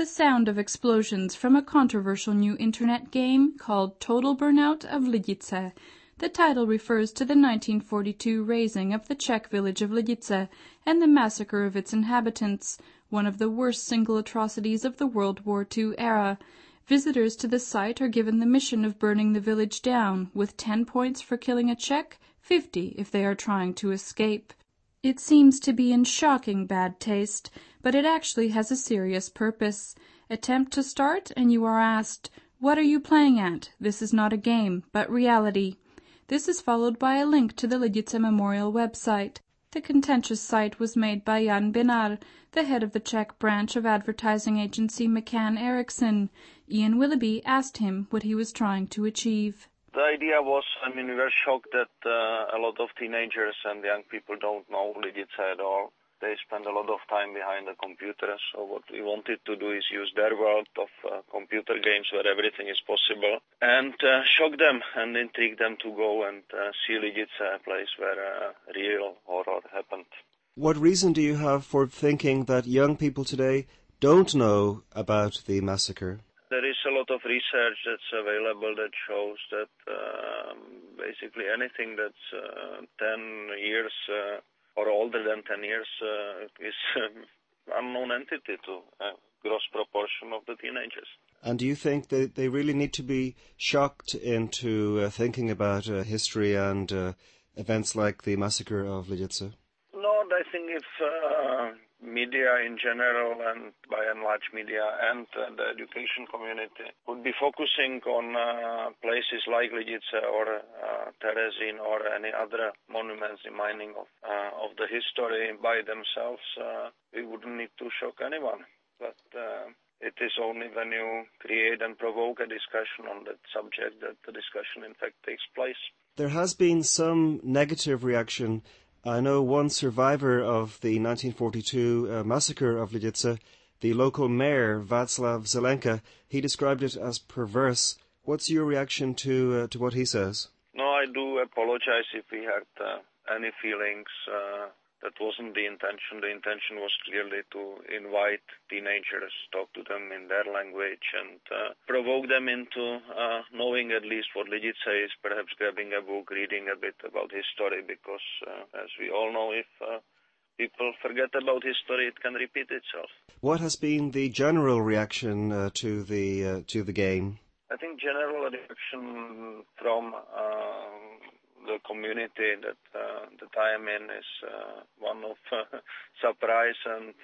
the sound of explosions from a controversial new internet game called Total Burnout of Lidice. The title refers to the 1942 razing of the Czech village of Lidice and the massacre of its inhabitants, one of the worst single atrocities of the World War II era. Visitors to the site are given the mission of burning the village down, with 10 points for killing a Czech, 50 if they are trying to escape. It seems to be in shocking bad taste, but it actually has a serious purpose. Attempt to start and you are asked, "What are you playing at? This is not a game, but reality." This is followed by a link to the Lidice Memorial website. The contentious site was made by Jan Binar, the head of the Czech branch of advertising agency McCann Erickson. Ian Willoughby asked him what he was trying to achieve. The idea was, we were shocked that a lot of teenagers and young people don't know Lidice at all. They spend a lot of time behind the computer, so what we wanted to do is use their world of computer games where everything is possible and shock them and intrigue them to go and see Lidice, a place where real horror happened. What reason do you have for thinking that young people today don't know about the massacre? There is a lot of research that's available that shows that basically anything that's 10 years or older than 10 years is unknown entity to a gross proportion of the teenagers. And do you think that they really need to be shocked into thinking about history and events like the massacre of Lidice? No, I think if media in general and by and large media and the education community would be focusing on places like Lidice or Terezin or any other monuments reminding of the history by themselves, we wouldn't need to shock anyone. But it is only when you create and provoke a discussion on that subject that the discussion in fact takes place. There has been some negative reaction. I know one survivor of the 1942 massacre of Lidice, the local mayor, Václav Zelenka, he described it as perverse. What's your reaction to what he says? No, I do apologize if we had any feelings. That wasn't the intention. The intention was clearly to invite teenagers, talk to them in their language and provoke them into knowing at least what Lidice is, perhaps grabbing a book, reading a bit about history, because as we all know, if people forget about history, it can repeat itself. What has been the general reaction to the game? I think general reaction from the community that I am in is one of surprise and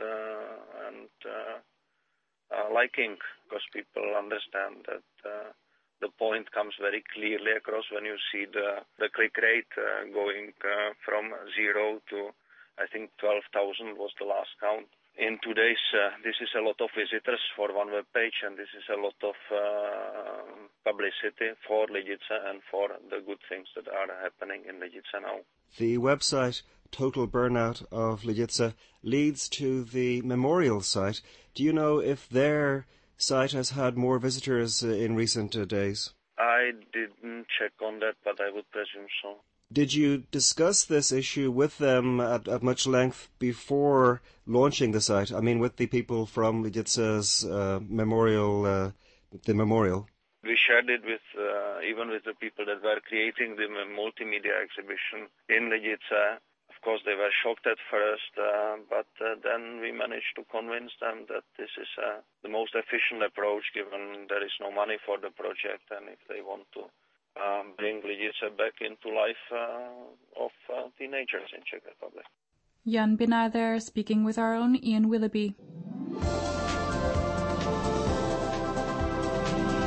liking, because people understand that the point comes very clearly across when you see the click rate going from 0 to, I think, 12,000 was the last count. In today's, this is a lot of visitors for one web page, and this is a lot of publicity for Lidice and for the good things that are happening in Lidice now. The website Total Burnout of Lidice leads to the memorial site. Do you know if their site has had more visitors in recent days? I didn't check on that, but I would presume so. Did you discuss this issue with them at much length before launching the site? I mean, with the people from Lidice's memorial, the memorial? We shared it with even with the people that were creating the multimedia exhibition in Lidice. Of course, they were shocked at first, but then we managed to convince them that this is the most efficient approach, given there is no money for the project, and if they want to bring Lidice back into life of teenagers in Czech Republic. Jan Binar there, speaking with our own Ian Willoughby.